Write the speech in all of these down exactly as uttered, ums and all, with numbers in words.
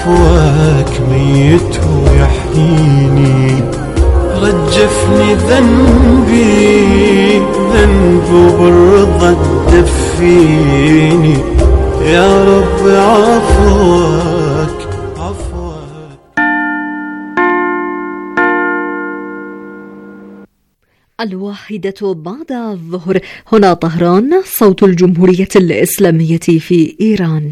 فواك ميت ويحييني، رجفني ذنبي ذنب بالرضا تدفيني، يا رب عفوك عفوك. الواحدة بعد الظهر، هنا طهران، صوت الجمهورية الإسلامية في إيران.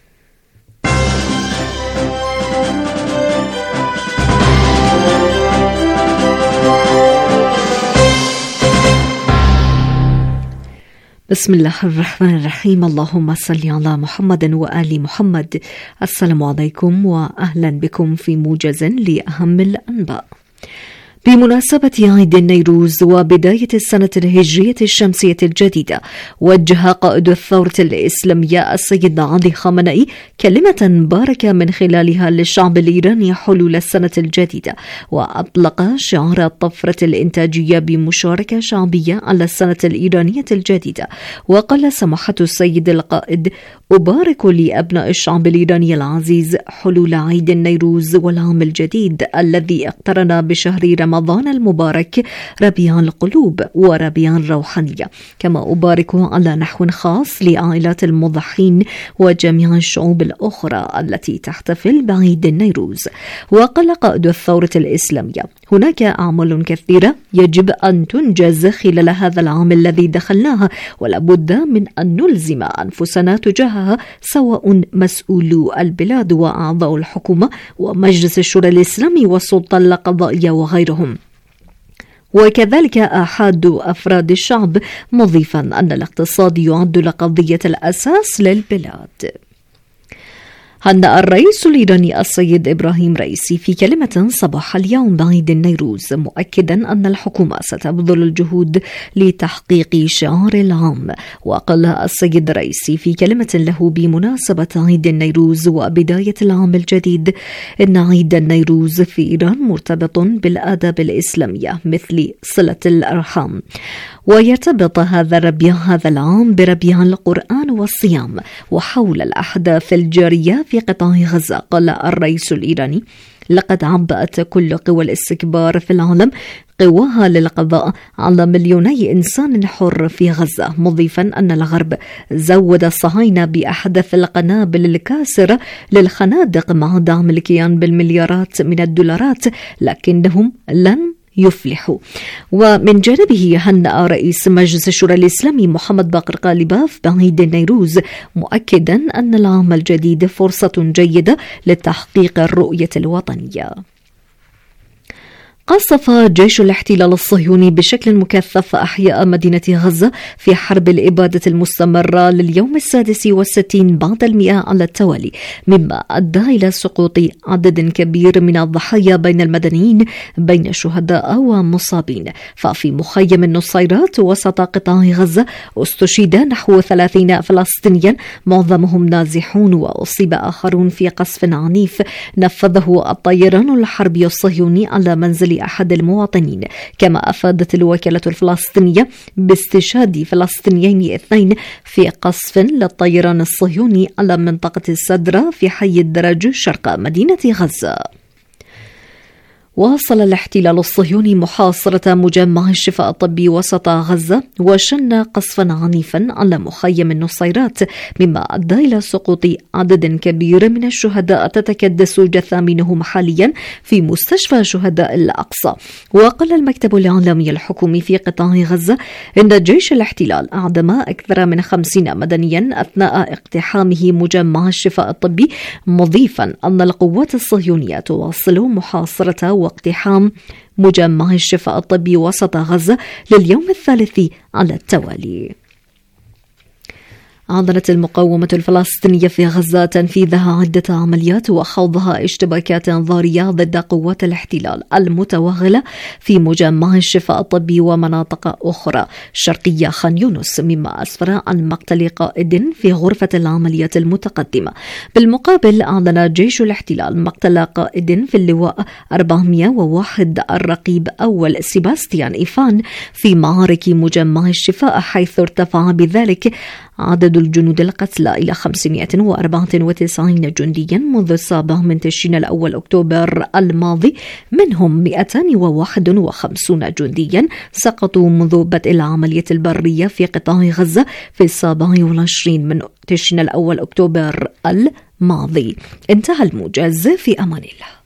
بسم الله الرحمن الرحيم. اللهم صل على محمد وآل محمد. السلام عليكم وأهلا بكم في موجز لأهم الأنباء. بمناسبة عيد النيروز وبداية السنة الهجرية الشمسية الجديدة، وجه قائد الثورة الإسلامية السيد علي خامنئي كلمة باركة من خلالها للشعب الإيراني حلول السنة الجديدة، وأطلق شعار الطفرة الإنتاجية بمشاركة شعبية على السنة الإيرانية الجديدة. وقال سماحة السيد القائد: أبارك لأبناء الشعب الإيراني العزيز حلول عيد النيروز والعام الجديد الذي اقترن بشهر رمضان المبارك ربيع القلوب وربيع الروحانية. كما أبارك على نحو خاص لعائلات المضحين وجميع الشعوب الأخرى التي تحتفل بعيد النيروز. وقال قائد الثورة الإسلامية: هناك أعمال كثيرة يجب أن تنجز خلال هذا العام الذي دخلناه، ولا بد من أن نلزم أنفسنا تجاهها، سواء مسؤولو البلاد وأعضاء الحكومة ومجلس الشورى الإسلامي والسلطة القضائية وغيرهم، وكذلك أحد أفراد الشعب، مضيفا أن الاقتصاد يعد لقضية الأساس للبلاد. هنأ الرئيس الإيراني السيد إبراهيم رئيسي في كلمة صباح اليوم بعيد النيروز، مؤكدا أن الحكومة ستبذل الجهود لتحقيق شعار العام. وقال السيد رئيسي في كلمة له بمناسبة عيد النيروز وبداية العام الجديد: إن عيد النيروز في إيران مرتبط بالآداب الإسلامية مثل صلة الأرحام، ويرتبط هذا الربيع هذا العام بربيع القرآن والصيام وحول الأحداث الجارية في قطاع غزة. قال الرئيس الإيراني: لقد عبأت كل قوى الاستكبار في العالم قواها للقضاء على مليوني إنسان حر في غزة، مضيفا أن الغرب زود الصهاينة بأحدث القنابل الكاسرة للخنادق مع دعم الكيان بالمليارات من الدولارات، لكنهم لن يفلحوا. ومن جانبه هنأ رئيس مجلس الشورى الإسلامي محمد باقر قالباف بعيد النيروز، مؤكدا أن العام الجديد فرصة جيدة لتحقيق الرؤية الوطنية. قصف جيش الاحتلال الصهيوني بشكل مكثف أحياء مدينة غزة في حرب الإبادة المستمرة لليوم السادس والستين بعد المئة على التوالي، مما أدى إلى سقوط عدد كبير من الضحايا بين المدنيين بين شهداء ومصابين. ففي مخيم النصيرات وسط قطاع غزة استشهد نحو ثلاثين فلسطينيا معظمهم نازحون، وأصيب آخرون في قصف عنيف نفذه الطيران الحربي الصهيوني على منزل أحد المواطنين. كما أفادت الوكالة الفلسطينية باستشهاد فلسطينيين اثنين في قصف للطيران الصهيوني على منطقة السدرة في حي الدرج شرق مدينة غزة. واصل الاحتلال الصهيوني محاصرة مجمع الشفاء الطبي وسط غزة، وشن قصفا عنيفا على مخيم النصيرات، مما أدى إلى سقوط عدد كبير من الشهداء تتكدس جثامينهم حاليا في مستشفى شهداء الأقصى. وقال المكتب الإعلامي الحكومي في قطاع غزة إن جيش الاحتلال أعدم أكثر من خمسين مدنيا أثناء اقتحامه مجمع الشفاء الطبي، مضيفا أن القوات الصهيونية تواصل محاصرة واقتحام مجمع الشفاء الطبي وسط غزة لليوم الثالث على التوالي. أعلنت المقاومة الفلسطينية في غزة تنفيذها عدة عمليات وخوضها اشتباكات ضارية ضد قوات الاحتلال المتوغلة في مجمع الشفاء الطبي ومناطق أخرى شرقية خان يونس، مما أسفر عن مقتل قائد في غرفة العمليات المتقدمة. بالمقابل أعلن جيش الاحتلال مقتل قائد في اللواء أربعمئة وواحد الرقيب أول سيباستيان إيفان في معارك مجمع الشفاء، حيث ارتفع بذلك عدد الجنود القتلى إلى خمسمائة وأربعة وتسعين جنديا منذ السابع من تشرين الأول أكتوبر الماضي، منهم مئتين وواحد وخمسين جنديا سقطوا منذ بدء العملية البرية في قطاع غزة في السابع والعشرين من تشرين الأول أكتوبر الماضي. انتهى الموجز، في أمان الله.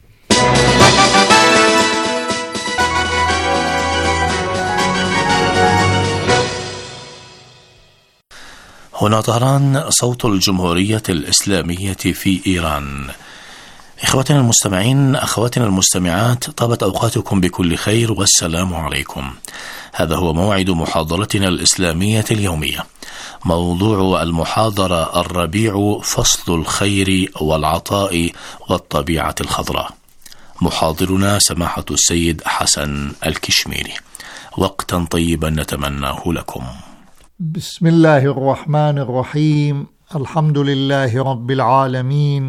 هنا طهران، صوت الجمهورية الإسلامية في إيران. إخواتنا المستمعين، أخواتنا المستمعات، طابت أوقاتكم بكل خير والسلام عليكم. هذا هو موعد محاضرتنا الإسلامية اليومية. موضوع المحاضرة: الربيع، فصل الخير والعطاء والطبيعة الخضراء. محاضرنا سماحة السيد حسن الكشميري. وقتا طيبا نتمناه لكم. بسم الله الرحمن الرحيم. الحمد لله رب العالمين،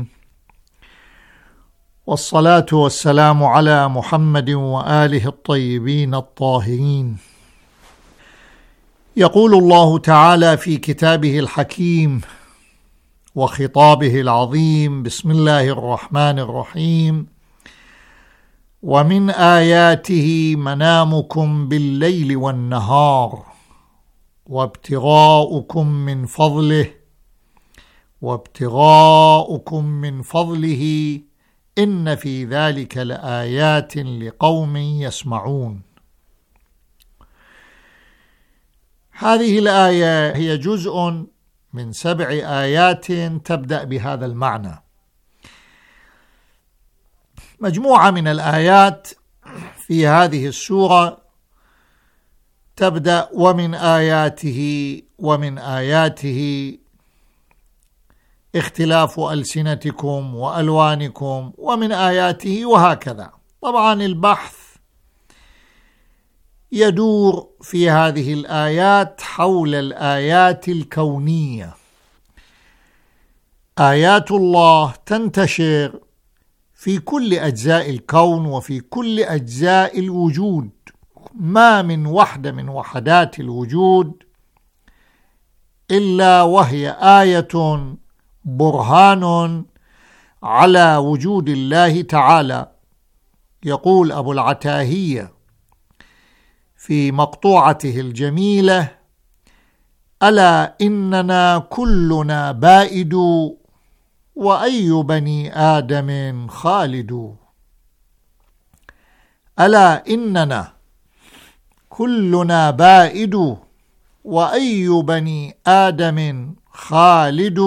والصلاة والسلام على محمد وآله الطيبين الطاهرين. يقول الله تعالى في كتابه الحكيم وخطابه العظيم: بسم الله الرحمن الرحيم: ومن آياته منامكم بالليل والنهار وابتغاؤكم من فضله وابتغاؤكم من فضله إن في ذلك لآيات لقوم يسمعون. هذه الآية هي جزء من سبع آيات تبدأ بهذا المعنى. مجموعة من الآيات في هذه السورة تبدأ: ومن آياته ومن آياته اختلاف ألسنتكم وألوانكم، ومن آياته، وهكذا. طبعا البحث يدور في هذه الآيات حول الآيات الكونية. آيات الله تنتشر في كل أجزاء الكون وفي كل أجزاء الوجود. ما من وحدة من وحدات الوجود إلا وهي آية برهان على وجود الله تعالى. يقول أبو العتاهية في مقطوعته الجميلة: ألا إننا كلنا بائد وأي بني آدم خالد. ألا إننا كلنا بائد وأي بني آدم خالد،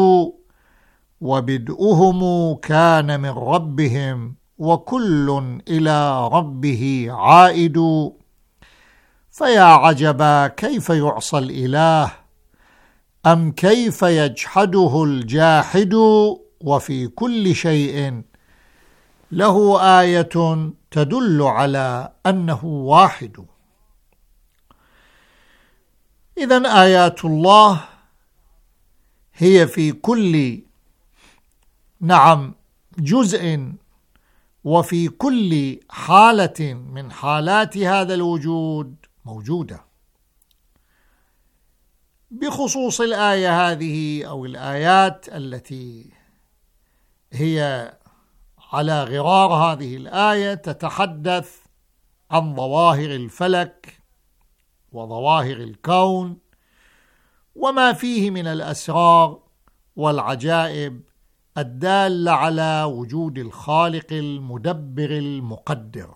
وبدؤهم كان من ربهم وكل إلى ربه عائد. فيا عجبا كيف يعصى الإله، أم كيف يجحده الجاحد، وفي كل شيء له آية تدل على أنه واحد. إذن آيات الله هي في كل نعم جزء وفي كل حالة من حالات هذا الوجود موجودة. بخصوص الآية هذه أو الآيات التي هي على غرار هذه الآية تتحدث عن ظواهر الفلك وظواهر الكون وما فيه من الأسرار والعجائب الدالة على وجود الخالق المدبر المقدر.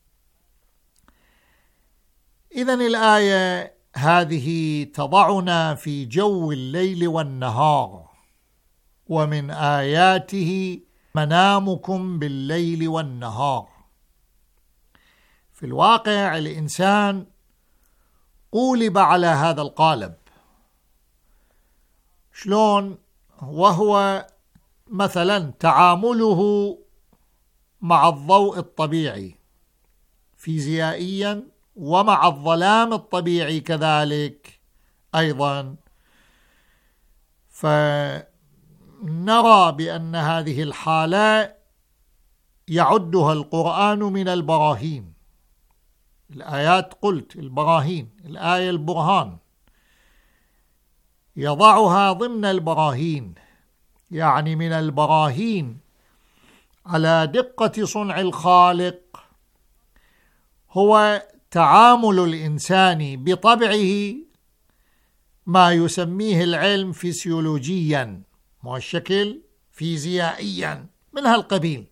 إذن الآية هذه تضعنا في جو الليل والنهار. ومن آياته منامكم بالليل والنهار. في الواقع الإنسان قولب على هذا القالب. شلون؟ وهو مثلا تعامله مع الضوء الطبيعي فيزيائيا ومع الظلام الطبيعي كذلك أيضا. فنرى بأن هذه الحالة يعدها القرآن من البراهين. الآيات قلت البراهين، الآية البرهان. يضعها ضمن البراهين، يعني من البراهين على دقة صنع الخالق هو تعامل الإنسان بطبعه ما يسميه العلم فيسيولوجيا والشكل فيزيائيا من هالقبيل،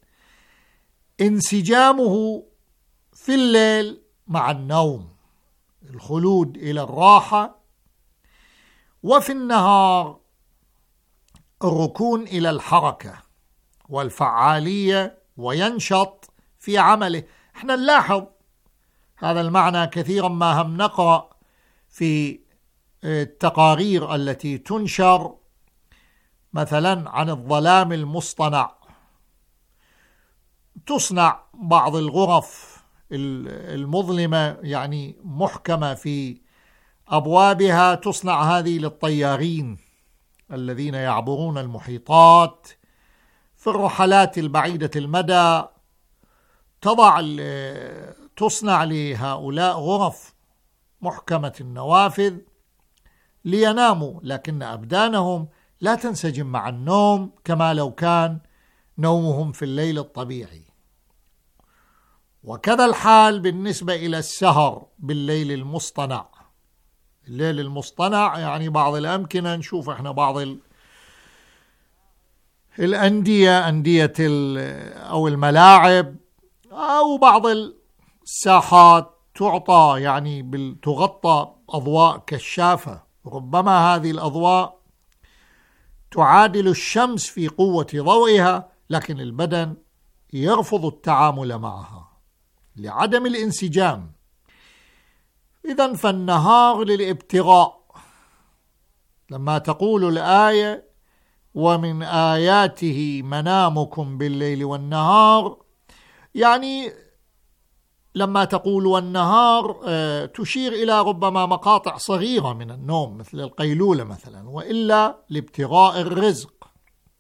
انسجامه في الليل مع النوم، الخلود إلى الراحة، وفي النهار الركون إلى الحركة والفعالية وينشط في عمله. احنا نلاحظ هذا المعنى كثيرا ما هم نقرأ في التقارير التي تنشر مثلا عن الظلام المصطنع. تصنع بعض الغرف المظلمة يعني محكمة في أبوابها، تصنع هذه للطيارين الذين يعبرون المحيطات في الرحلات البعيدة المدى. تضع تصنع لهؤلاء غرف محكمة النوافذ ليناموا، لكن أبدانهم لا تنسجم مع النوم كما لو كان نومهم في الليل الطبيعي. وكذا الحال بالنسبة إلى السهر بالليل المصطنع. الليل المصطنع يعني بعض الأمكنة نشوف احنا بعض الأندية، أندية أو الملاعب أو بعض الساحات تعطى يعني تغطى أضواء كشافة، ربما هذه الأضواء تعادل الشمس في قوة ضوئها، لكن البدن يرفض التعامل معها لعدم الانسجام. إذن فالنهار للابتغاء. لما تقول الآية ومن آياته منامكم بالليل والنهار، يعني لما تقول والنهار تشير إلى ربما مقاطع صغيرة من النوم مثل القيلولة مثلا، وإلا لابتغاء الرزق،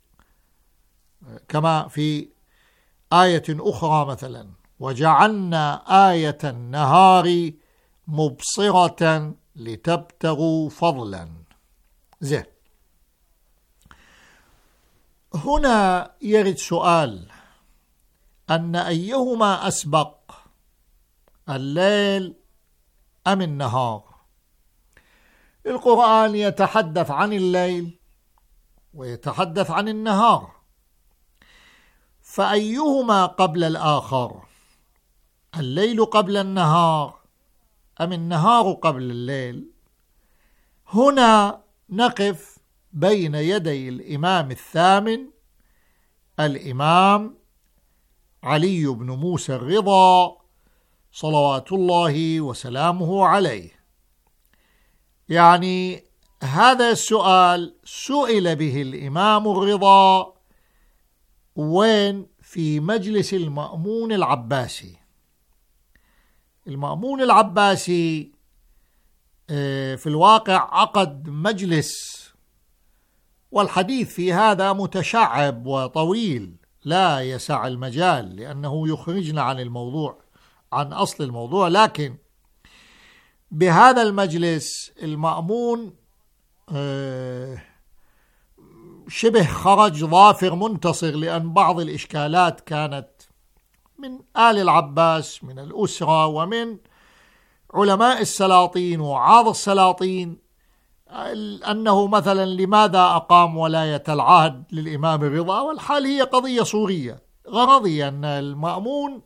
كما في آية أخرى مثلا وجعلنا آية النهار مبصرة لتبتغوا فضلا. زين، هنا يرد سؤال أن أيهما أسبق، الليل أم النهار؟ القرآن يتحدث عن الليل ويتحدث عن النهار، فأيهما قبل الآخر؟ الليل قبل النهار أم النهار قبل الليل؟ هنا نقف بين يدي الإمام الثامن الإمام علي بن موسى الرضا صلوات الله وسلامه عليه. يعني هذا السؤال سئل به الإمام الرضا وين؟ في مجلس المأمون العباسي. المأمون العباسي في الواقع عقد مجلس، والحديث في هذا متشعب وطويل لا يسع المجال لأنه يخرجنا عن الموضوع، عن أصل الموضوع. لكن بهذا المجلس المأمون شبه خرج ظافر منتصر، لأن بعض الإشكالات كانت من آل العباس، من الأسرة، ومن علماء السلاطين وعاض السلاطين، أنه مثلا لماذا أقام ولاية العهد للإمام الرضا، والحال هي قضية صورية. غرضي أن المأمون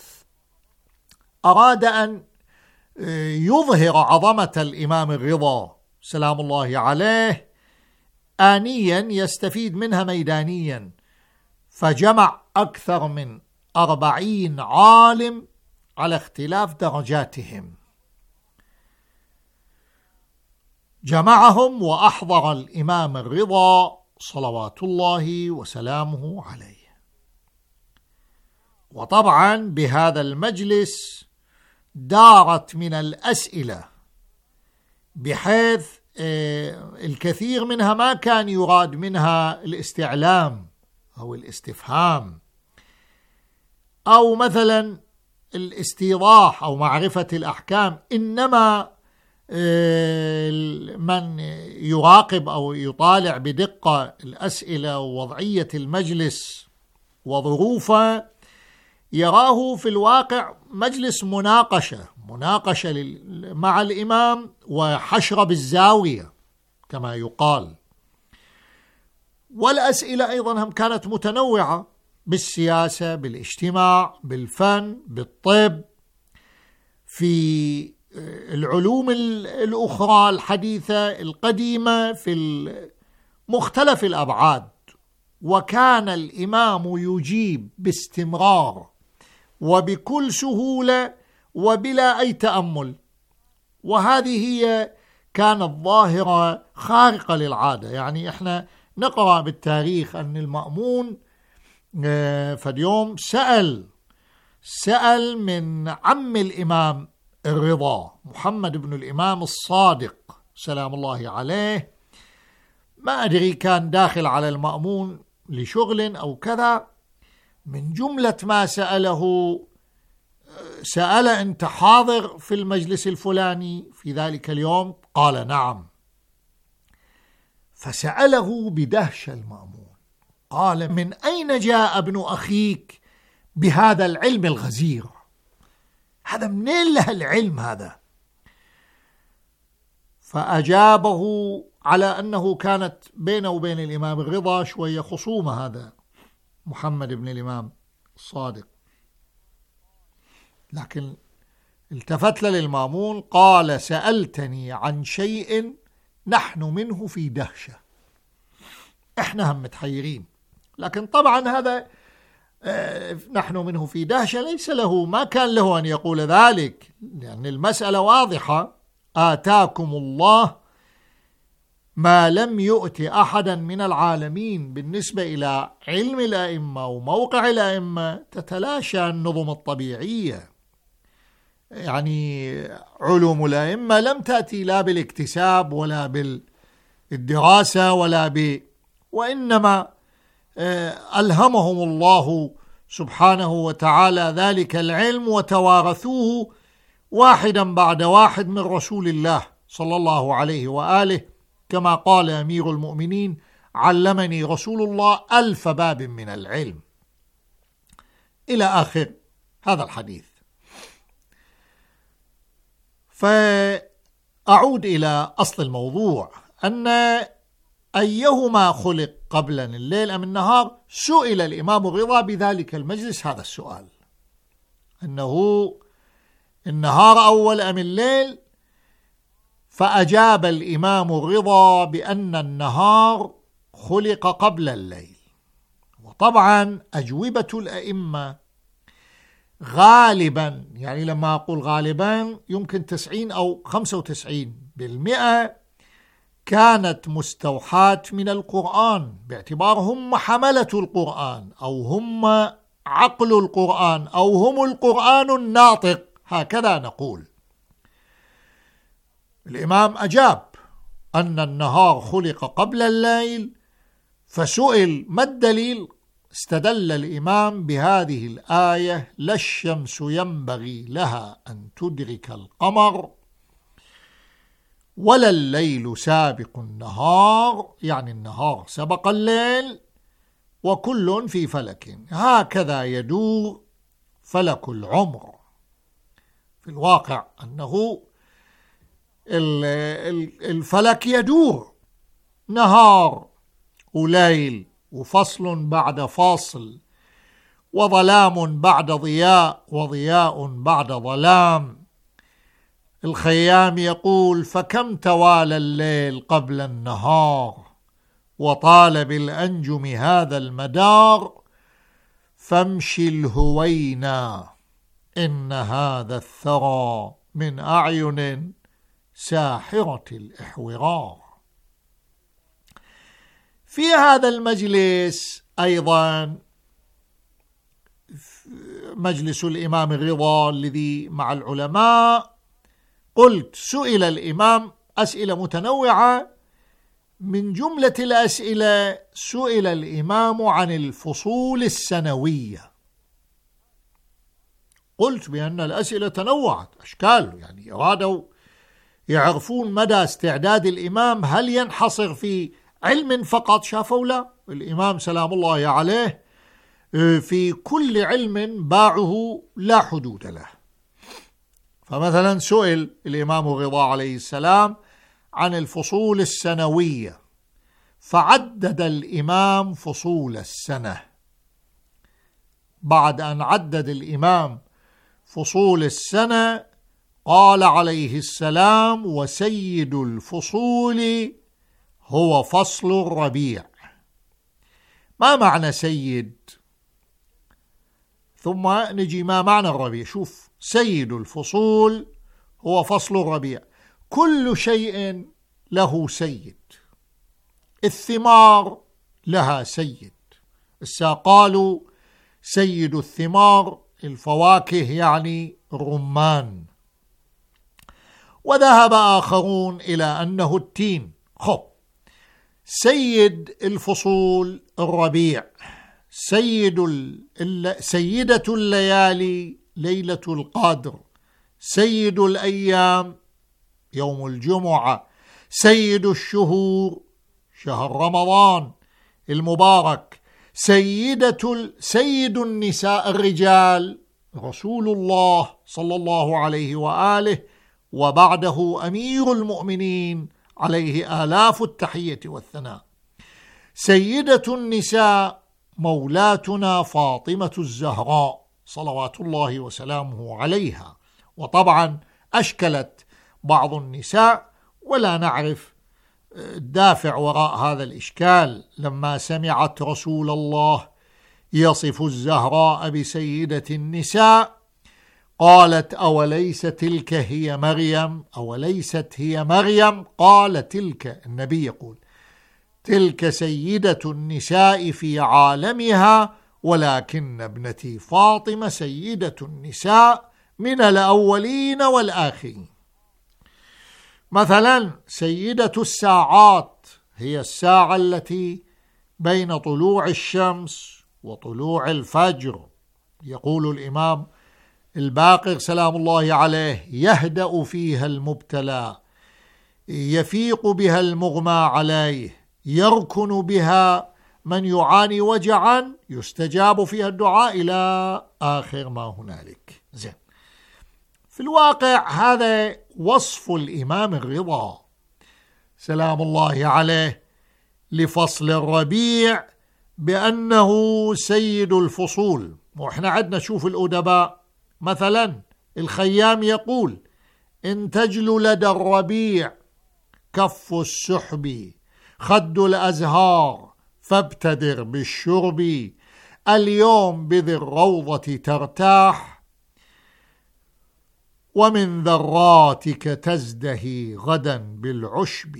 أراد أن يظهر عظمة الإمام الرضا سلام الله عليه، آنيا يستفيد منها ميدانيا، فجمع أكثر من أربعين عالم على اختلاف درجاتهم، جمعهم وأحضر الإمام الرضا صلوات الله وسلامه عليه. وطبعا بهذا المجلس دارت من الأسئلة بحيث الكثير منها ما كان يراد منها الاستعلام أو الاستفهام أو مثلا الاستيضاح أو معرفة الأحكام، إنما من يراقب أو يطالع بدقة الأسئلة ووضعية المجلس وظروفه يراه في الواقع مجلس مناقشة مناقشة مع الإمام وحشر بالزاوية كما يقال. والأسئلة أيضا هم كانت متنوعة بالسياسة، بالاجتماع، بالفن، بالطب، في العلوم الأخرى الحديثة القديمة، في مختلف الأبعاد. وكان الإمام يجيب باستمرار وبكل سهولة وبلا أي تأمل، وهذه هي كانت ظاهرة خارقة للعادة. يعني إحنا نقرأ بالتاريخ أن المأمون فاليوم سأل سأل من عم الإمام الرضا محمد بن الإمام الصادق سلام الله عليه، ما أدري كان داخل على المأمون لشغل أو كذا، من جملة ما سأله سأل: أنت حاضر في المجلس الفلاني في ذلك اليوم؟ قال: نعم. فسأله بدهشة المأمون، قال: من أين جاء ابن أخيك بهذا العلم الغزير؟ هذا منين له العلم هذا؟ فأجابه على أنه كانت بينه وبين الإمام الرضا شوية خصومة، هذا محمد بن الإمام الصادق، لكن التفت للمأمون قال: سألتني عن شيء نحن منه في دهشة، إحنا هم متحيرين. لكن طبعا هذا نحن منه في دهشة ليس له، ما كان له أن يقول ذلك، لأن المسألة واضحة: آتاكم الله ما لم يؤت أحدا من العالمين. بالنسبة إلى علم الأئمة وموقع الأئمة تتلاشى النظم الطبيعية، يعني علوم الأئمة لم تأتي لا بالاكتساب ولا بالدراسة ولا ب وإنما ألهمهم الله سبحانه وتعالى ذلك العلم وتوارثوه واحدا بعد واحد من رسول الله صلى الله عليه وآله، كما قال أمير المؤمنين: علمني رسول الله ألف باب من العلم، إلى آخر هذا الحديث. فأعود إلى أصل الموضوع، أن أيهما خلق قبلا الليل أم النهار؟ سئل الإمام الرضا بذلك المجلس هذا السؤال، أنه النهار أول أم الليل؟ فأجاب الإمام الرضا بأن النهار خلق قبل الليل. وطبعا أجوبة الأئمة غالبا، يعني لما أقول غالبا يمكن تسعين أو خمسة وتسعين بالمئة كانت مستوحاة من القرآن، باعتبار هم حملة القرآن أو هم عقل القرآن أو هم القرآن الناطق، هكذا نقول. الإمام أجاب أن النهار خلق قبل الليل، فسئل: ما الدليل؟ استدل الإمام بهذه الآية: لا الشمس ينبغي لها أن تدرك القمر ولا الليل سابق النهار، يعني النهار سبق الليل، وكل في فلك، هكذا يدور فلك العمر. في الواقع أنه الفلك يدور، نهار وليل، وفصل بعد فاصل، وظلام بعد ضياء، وضياء بعد ظلام. الخيام يقول: فكم توالى الليل قبل النهار، وطال بالأنجم هذا المدار، فامشي الهوينا إن هذا الثرى من أعين ساحرة الإحورار. في هذا المجلس أيضا مجلس الإمام الرضا الذي مع العلماء، قلت سئل الإمام أسئلة متنوعة، من جملة الأسئلة سئل الإمام عن الفصول السنوية. قلت بأن الأسئلة تنوعت أشكال، يعني أرادوا يعرفون مدى استعداد الإمام، هل ينحصر في علم فقط؟ شافوا لا، الإمام سلام الله عليه في كل علم باعه لا حدود له. فمثلا سئل الإمام الرضا عليه السلام عن الفصول السنوية، فعدد الإمام فصول السنة. بعد أن عدد الإمام فصول السنة قال عليه السلام: وسيد الفصول هو فصل الربيع. ما معنى سيد؟ ثم نجي ما معنى الربيع. شوف، سيد الفصول هو فصل الربيع. كل شيء له سيد. الثمار لها سيد، قالوا سيد الثمار الفواكه يعني الرمان، وذهب آخرون إلى أنه التين. خب، سيد الفصول الربيع، سيد ال... سيدة الليالي ليلة القدر، سيد الأيام يوم الجمعة، سيد الشهور شهر رمضان المبارك، سيدة ال... سيد النساء الرجال رسول الله صلى الله عليه وآله، وبعده أمير المؤمنين عليه آلاف التحية والثناء. سيدة النساء مولاتنا فاطمة الزهراء صلوات الله وسلامه عليها. وطبعا أشكلت بعض النساء، ولا نعرف الدافع وراء هذا الإشكال. لما سمعت رسول الله يصف الزهراء بسيدة النساء قالت: أوليس تلك هي مريم؟ أوليست هي مريم؟ قال: تلك، النبي يقول: تلك سيدة النساء في عالمها، ولكن ابنتي فاطمة سيدة النساء من الأولين والآخرين. مثلا سيدة الساعات هي الساعة التي بين طلوع الشمس وطلوع الفجر. يقول الإمام الباقر سلام الله عليه: يهدأ فيها المبتلى، يفيق بها المغمى عليه، يركن بها من يعاني وجعا، يستجاب فيها الدعاء، إلى آخر ما هنالك. زين، في الواقع هذا وصف الإمام الرضا سلام الله عليه لفصل الربيع بأنه سيد الفصول. وإحنا عدنا شوف الأدباء، مثلا الخيام يقول: إن تجل لدى الربيع كف السحب، خد الأزهار فابتدر بالشرب، اليوم بذي الروضة ترتاح، ومن ذراتك تزدهي غدا بالعشب.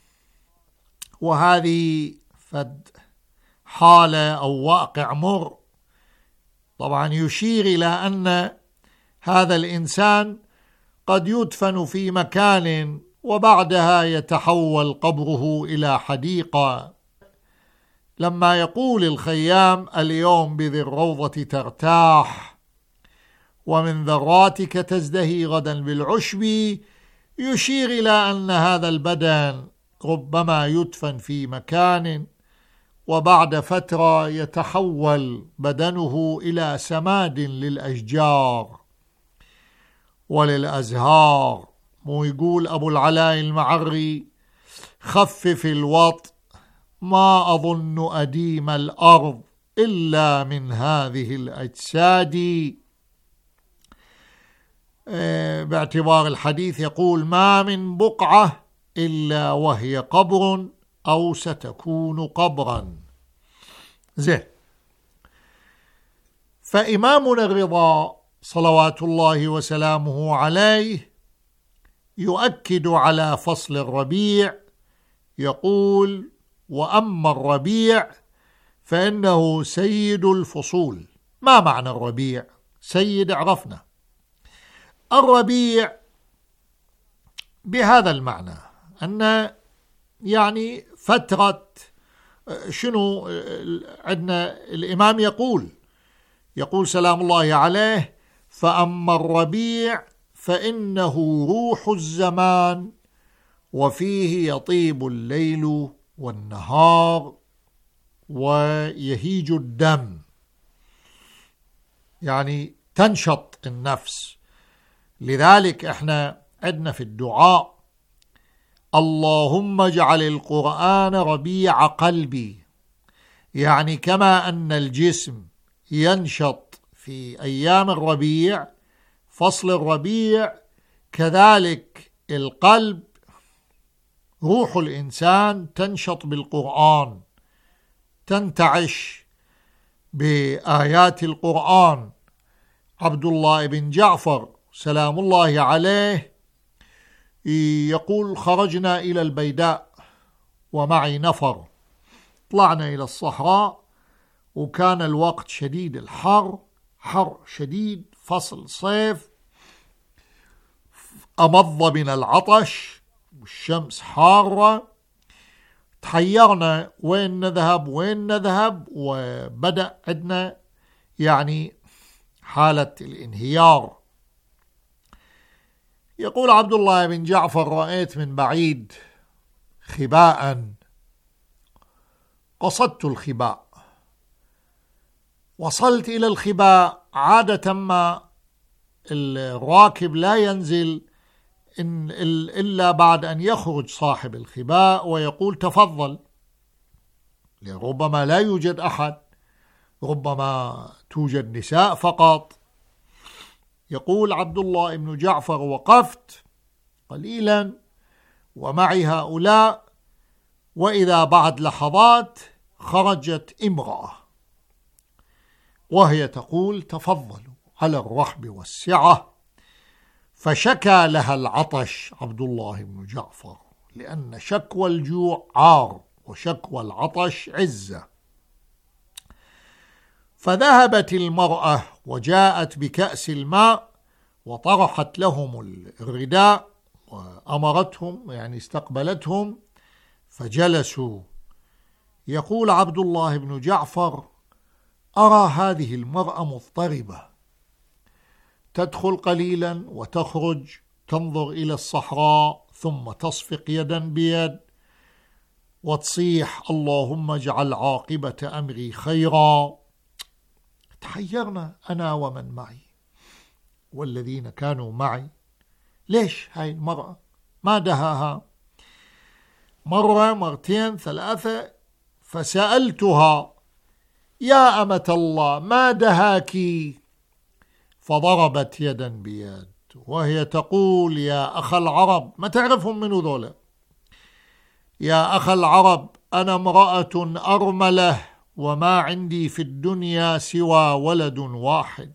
وهذه فد حالة أو واقع مر، طبعا يشير إلى أن هذا الإنسان قد يدفن في مكان وبعدها يتحول قبره إلى حديقة. لما يقول الخيام: اليوم بذي الروضة ترتاح ومن ذراتك تزدهي غدا بالعشب، يشير إلى أن هذا البدن ربما يدفن في مكان وبعد فترة يتحول بدنه إلى سماد للأشجار وللأزهار. ويقول أبو العلاء المعري: خفف الوطء ما أظن أديم الأرض إلا من هذه الأجساد. باعتبار الحديث يقول: ما من بقعة إلا وهي قبر أو ستكون قبرا. زين، فإمامنا الرضا صلوات الله وسلامه عليه يؤكد على فصل الربيع، يقول: وأما الربيع فإنه سيد الفصول. ما معنى الربيع؟ سيد عرفنا، الربيع بهذا المعنى أن يعني فترة شنو عندنا. الإمام يقول يقول سلام الله عليه: فأما الربيع فإنه روح الزمان وفيه يطيب الليل والنهار ويهيج الدم، يعني تنشط النفس. لذلك احنا عندنا في الدعاء اللهم اجعل القرآن ربيع قلبي، يعني كما أن الجسم ينشط في أيام الربيع فصل الربيع، كذلك القلب روح الإنسان تنشط بالقرآن، تنتعش بآيات القرآن. عبد الله بن جعفر سلام الله عليه يقول خرجنا إلى البيداء ومعي نفر، طلعنا إلى الصحراء وكان الوقت شديد الحر، حر شديد، فصل صيف، أمض من العطش والشمس حارة. تحيرنا وين نذهب وين نذهب، وبدأ عندنا يعني حالة الانهيار. يقول عبد الله بن جعفر رأيت من بعيد خباء، قصدت الخباء، وصلت إلى الخباء. عادة ما الراكب لا ينزل إن إلا بعد أن يخرج صاحب الخباء ويقول تفضل، لربما لا يوجد أحد، ربما توجد نساء فقط. يقول عبد الله بن جعفر وقفت قليلا ومعي هؤلاء، وإذا بعد لحظات خرجت امرأة وهي تقول تفضلوا على الرحب والسعة، فشكى لها العطش عبد الله بن جعفر، لأن شكوى الجوع عار وشكوى العطش عزة. فذهبت المرأة وجاءت بكأس الماء وطرحت لهم الرداء وأمرتهم، يعني استقبلتهم فجلسوا. يقول عبد الله بن جعفر أرى هذه المرأة مضطربة، تدخل قليلا وتخرج، تنظر إلى الصحراء ثم تصفق يدا بيد وتصيح اللهم اجعل عاقبة أمري خيرا. تحيرنا أنا ومن معي والذين كانوا معي، ليش هاي المرأة ما دهاها؟ مرة مرتين ثلاثة، فسألتها يا أمة الله ما دهاكي؟ فضربت يدا بيد وهي تقول يا أخ العرب، ما تعرفهم منو ذولا، يا أخ العرب أنا امرأة أرملة وما عندي في الدنيا سوى ولد واحد،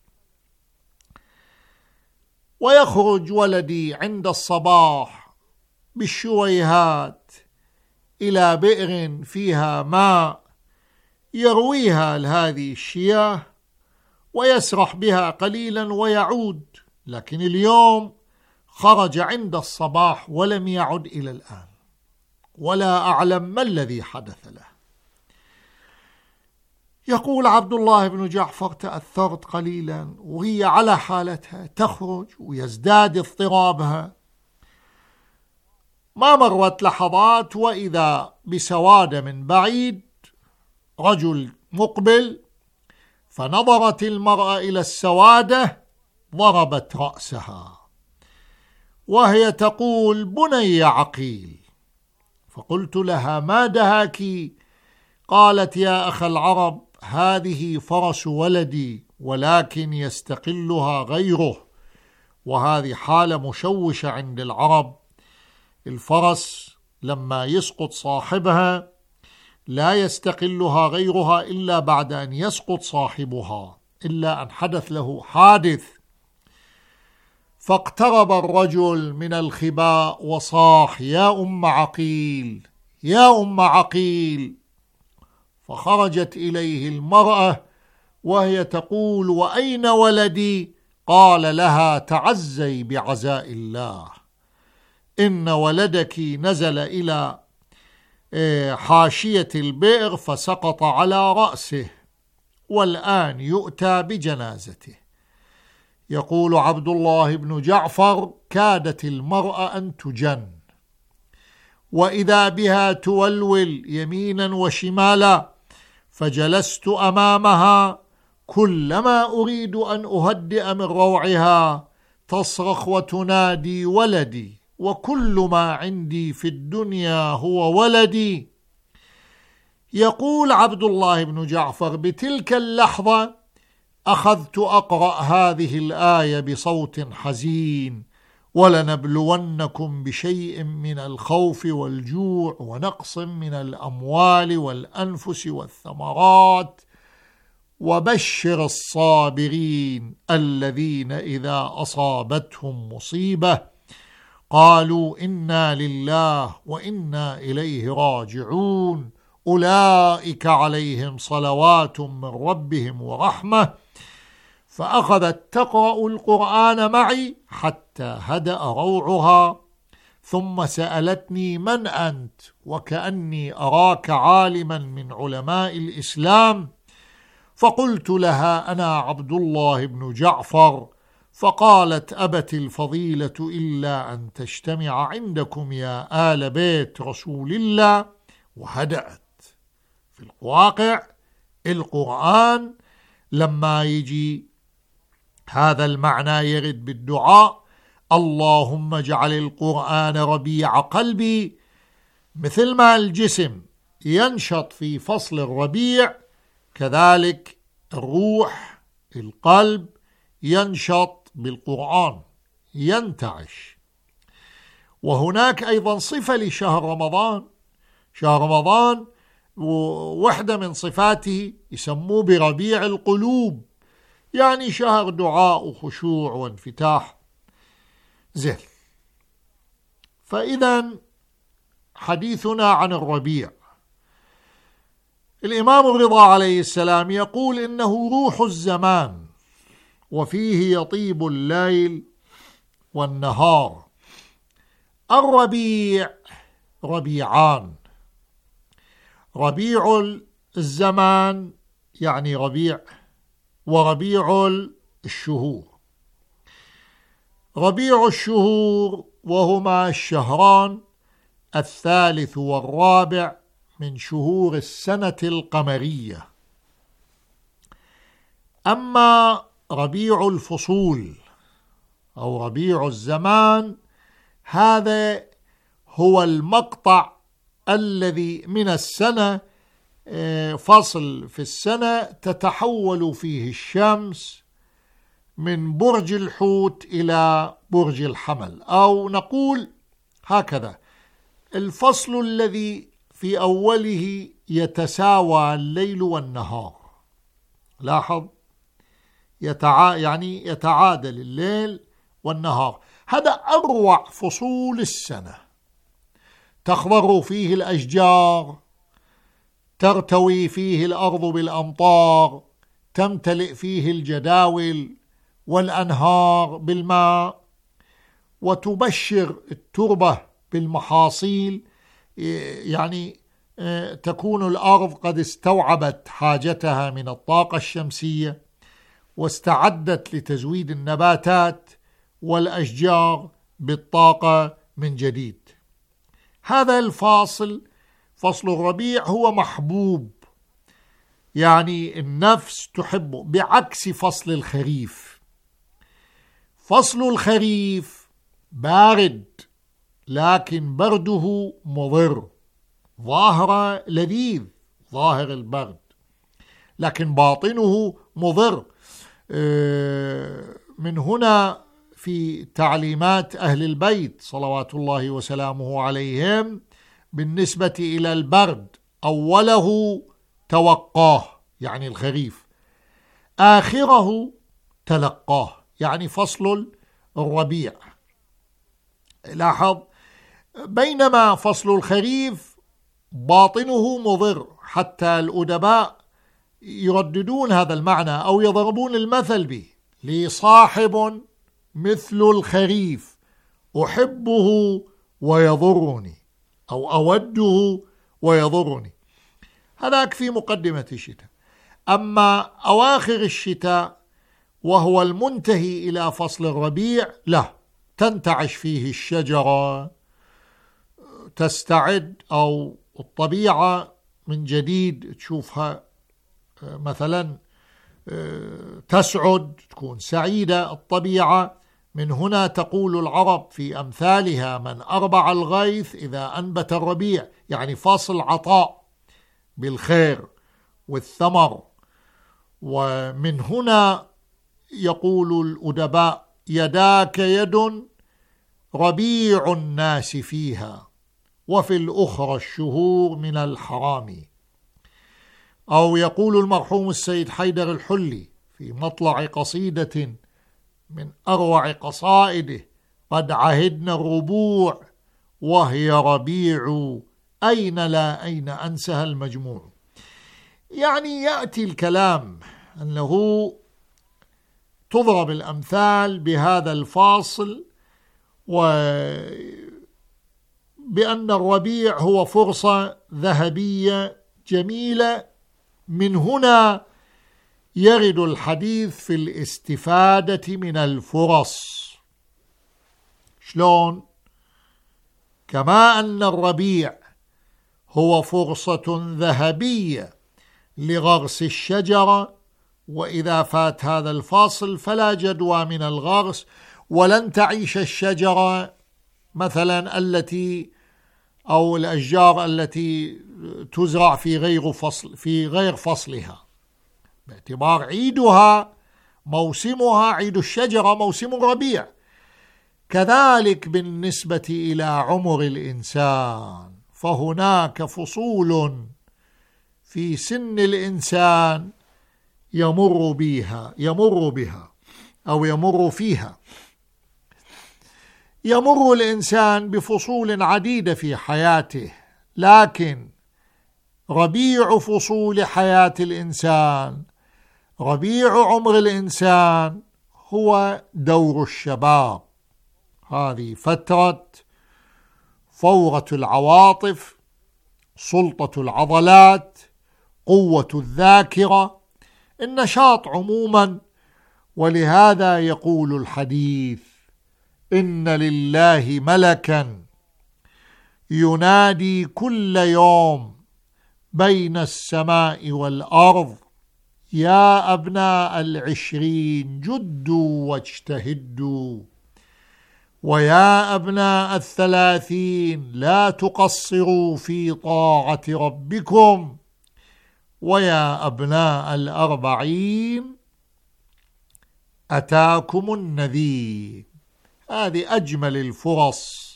ويخرج ولدي عند الصباح بالشويهات إلى بئر فيها ماء يرويها لهذه الشياه ويسرح بها قليلا ويعود، لكن اليوم خرج عند الصباح ولم يعد إلى الآن، ولا أعلم ما الذي حدث له. يقول عبد الله بن جعفر تأثرت قليلا وهي على حالتها، تخرج ويزداد اضطرابها. ما مرت لحظات وإذا بسواد من بعيد، رجل مقبل، فنظرت المرأة إلى السوادة ضربت رأسها وهي تقول بني عقيل. فقلت لها ما دهاك؟ قالت يا أخ العرب هذه فرس ولدي ولكن يستقلها غيره، وهذه حالة مشوشة عند العرب. الفرس لما يسقط صاحبها لا يستقلها غيرها إلا بعد أن يسقط صاحبها، إلا أن حدث له حادث. فاقترب الرجل من الخباء وصاح يا أم عقيل يا أم عقيل، فخرجت إليه المرأة وهي تقول وأين ولدي؟ قال لها تعزي بعزاء الله، إن ولدك نزل إلى حاشية البئر فسقط على رأسه والآن يؤتى بجنازته. يقول عبد الله بن جعفر كادت المرأة أن تجن، وإذا بها تولول يمينا وشمالا، فجلست أمامها كلما أريد أن أهدئ من روعها تصرخ وتنادي ولدي، وكل ما عندي في الدنيا هو ولدي. يقول عبد الله بن جعفر: بتلك اللحظة أخذت أقرأ هذه الآية بصوت حزين: ولنبلونكم بشيء من الخوف والجوع ونقص من الأموال والأنفس والثمرات وبشر الصابرين الذين إذا أصابتهم مصيبة قالوا إنا لله وإنا إليه راجعون أولئك عليهم صلوات من ربهم ورحمة. فأخذت تقرأ القرآن معي حتى هدأ روعها، ثم سألتني: من أنت؟ وكأني أراك عالما من علماء الإسلام. فقلت لها: أنا عبد الله بن جعفر. فقالت: أبت الفضيلة إلا أن تجتمع عندكم يا آل بيت رسول الله. وهدأت. في الواقع القرآن لما يجي هذا المعنى يرد بالدعاء: اللهم اجعل القرآن ربيع قلبي، مثل ما الجسم ينشط في فصل الربيع كذلك الروح القلب ينشط بالقرآن، ينتعش. وهناك أيضا صفة لشهر رمضان. شهر رمضان وحدة من صفاته يسموه بربيع القلوب، يعني شهر دعاء وخشوع وانفتاح. زين، فإذا حديثنا عن الربيع. الإمام الرضا عليه السلام يقول إنه روح الزمان وفيه يطيب الليل والنهار. الربيع ربيعان: ربيع الزمان يعني ربيع، وربيع الشهور. ربيع الشهور وهما الشهران الثالث والرابع من شهور السنة القمرية. أما ربيع الفصول أو ربيع الزمان هذا هو المقطع الذي من السنة، فصل في السنة تتحول فيه الشمس من برج الحوت إلى برج الحمل، أو نقول هكذا: الفصل الذي في أوله يتساوى الليل والنهار. لاحظ، يتع... يعني يتعادل الليل والنهار. هذا أروع فصول السنة، تخضر فيه الأشجار، ترتوي فيه الأرض بالأمطار، تمتلئ فيه الجداول والأنهار بالماء، وتبشر التربة بالمحاصيل، يعني تكون الأرض قد استوعبت حاجتها من الطاقة الشمسية واستعدت لتزويد النباتات والأشجار بالطاقة من جديد. هذا الفاصل فصل الربيع هو محبوب، يعني النفس تحبه، بعكس فصل الخريف. فصل الخريف بارد لكن برده مضر، ظاهر لذيذ ظاهر البرد لكن باطنه مضر. من هنا في تعليمات أهل البيت صلوات الله وسلامه عليهم بالنسبة إلى البرد: أوله توقاه يعني الخريف، آخره تلقاه يعني فصل الربيع. لاحظ، بينما فصل الخريف باطنه مضر، حتى الأدباء يرددون هذا المعنى أو يضربون المثل به: لي صاحب مثل الخريف أحبه ويضرني، أو أوده ويضرني. هذاك في مقدمة الشتاء. أما أواخر الشتاء وهو المنتهي إلى فصل الربيع، لا، تنتعش فيه الشجرة، تستعد أو الطبيعة من جديد تشوفها مثلا تسعد، تكون سعيدة الطبيعة. من هنا تقول العرب في أمثالها: من أربع الغيث إذا أنبت الربيع، يعني فصل عطاء بالخير والثمر. ومن هنا يقول الأدباء: يداك يد ربيع الناس فيها، وفي الأخرى الشهور من الحرام. أو يقول المرحوم السيد حيدر الحلي في مطلع قصيدة من أروع قصائده: قد عهدنا الربوع وهي ربيع، أين لا أين أنسها المجموع. يعني يأتي الكلام أنه تضرب الأمثال بهذا الفاصل، وبأن الربيع هو فرصة ذهبية جميلة. من هنا يرد الحديث في الاستفادة من الفرص. شلون؟ كما أن الربيع هو فرصة ذهبية لغرس الشجرة، وإذا فات هذا الفاصل فلا جدوى من الغرس، ولن تعيش الشجرة مثلا التي أو الأشجار التي تزرع في غير فصل في غير فصلها، باعتبار عيدها موسمها عيد الشجرة موسم الربيع. كذلك بالنسبة إلى عمر الإنسان، فهناك فصول في سن الإنسان يمر بها يمر بها أو يمر فيها. يمر الإنسان بفصول عديدة في حياته، لكن ربيع فصول حياة الإنسان، ربيع عمر الإنسان هو دور الشباب. هذه فترة فورة العواطف، سلطة العضلات، قوة الذاكرة، النشاط عموما. ولهذا يقول الحديث: إن لله ملكا ينادي كل يوم بين السماء والأرض: يا أبناء العشرين جدوا واجتهدوا، ويا أبناء الثلاثين لا تقصروا في طاعة ربكم، ويا أبناء الأربعين أتاكم النذير. هذه أجمل الفرص،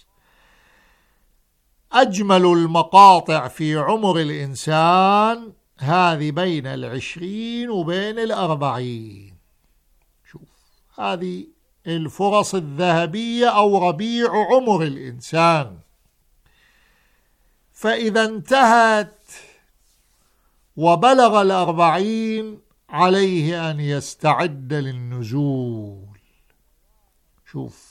أجمل المقاطع في عمر الإنسان، هذه بين العشرين وبين الأربعين. شوف، هذه الفرص الذهبية أو ربيع عمر الإنسان. فإذا انتهت وبلغ الأربعين عليه أن يستعد للنزول. شوف: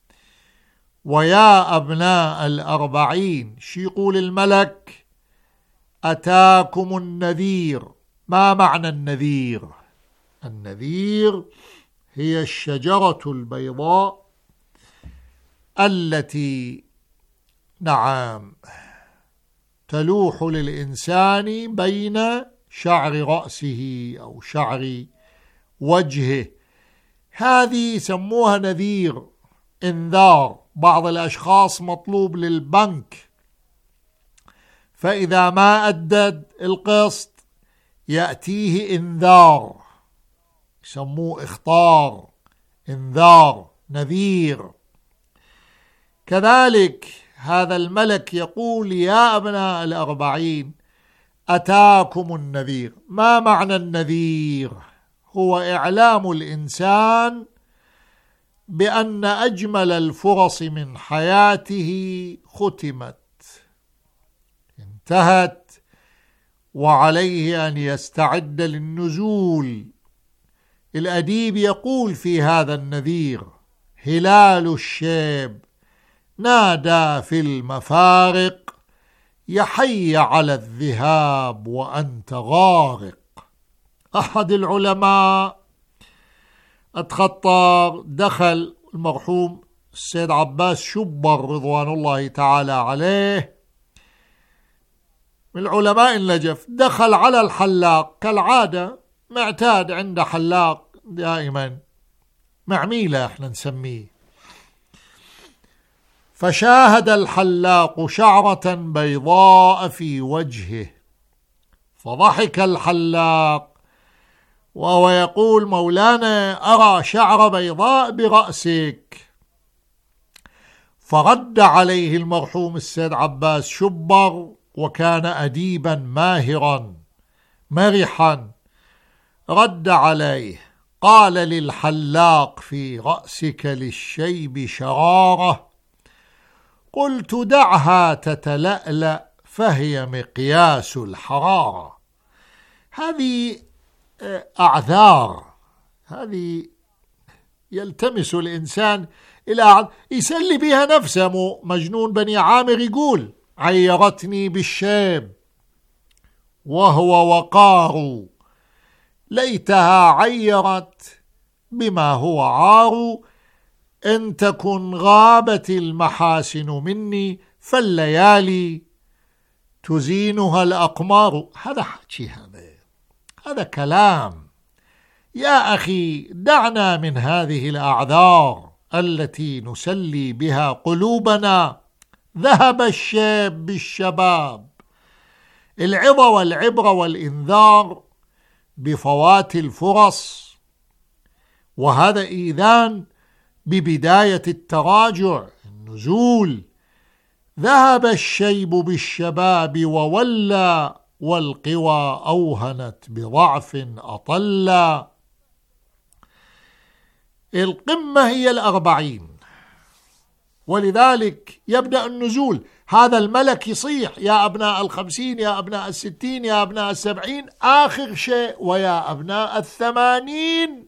ويا أبناء الأربعين، شي يقول الملك؟ أتاكم النذير. ما معنى النذير؟ النذير هي الشجرة البيضاء التي نعم تلوح للإنسان بين شعر رأسه أو شعر وجهه، هذه يسموها نذير، انذار. بعض الأشخاص مطلوب للبنك، فإذا ما أدد القسط يأتيه انذار، يسموه اخطار، انذار، نذير. كذلك هذا الملك يقول: يا أبناء الأربعين أتاكم النذير. ما معنى النذير؟ هو إعلام الإنسان بأن أجمل الفرص من حياته ختمت، انتهت، وعليه أن يستعد للنزول. الأديب يقول في هذا النذير: هلال الشيب نادى في المفارق، يحي على الذهاب وأنت غارق. أحد العلماء الخطار دخل المرحوم السيد عباس شبر رضوان الله تعالى عليه من العلماء النجف دخل على الحلاق كالعادة، معتاد عند حلاق دائما معميلة احنا نسميه، فشاهد الحلاق شعرة بيضاء في وجهه، فضحك الحلاق وهو يقول: مولانا أرى شعر بيضاء برأسك. فرد عليه المرحوم السيد عباس شبر، وكان أديبا ماهرا مرحا، رد عليه قال للحلاق: في رأسك للشيب شرارة، قلت دعها تتلألأ فهي مقياس الحرارة. هذه أعذار، هذه يلتمس الإنسان إلى يسلي بها نفسه. مجنون بني عامر يقول: عيرتني بالشيب وهو وقار، ليتها عيرت بما هو عار، إن تكن غابت المحاسن مني فالليالي تزينها الأقمار. هذا حكي، هذا هذا كلام. يا أخي دعنا من هذه الأعذار التي نسلي بها قلوبنا. ذهب الشاب بالشباب. العظة والعبرة والإنذار بفوات الفرص، وهذا إيذان ببداية التراجع النزول. ذهب الشيب بالشباب وولى، والقوى أوهنت بضعف أطلا. القمة هي الأربعين، ولذلك يبدأ النزول. هذا الملك يصيح: يا أبناء الخمسين، يا أبناء الستين، يا أبناء السبعين، آخر شيء ويا أبناء الثمانين